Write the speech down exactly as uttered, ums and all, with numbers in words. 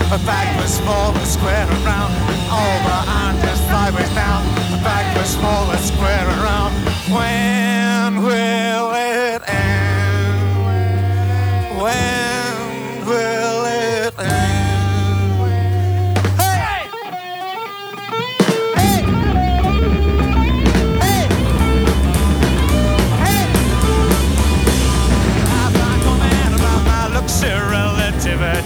A backward, small and square and round. All behind is sideways down. A backward, small and square and round. When will it end?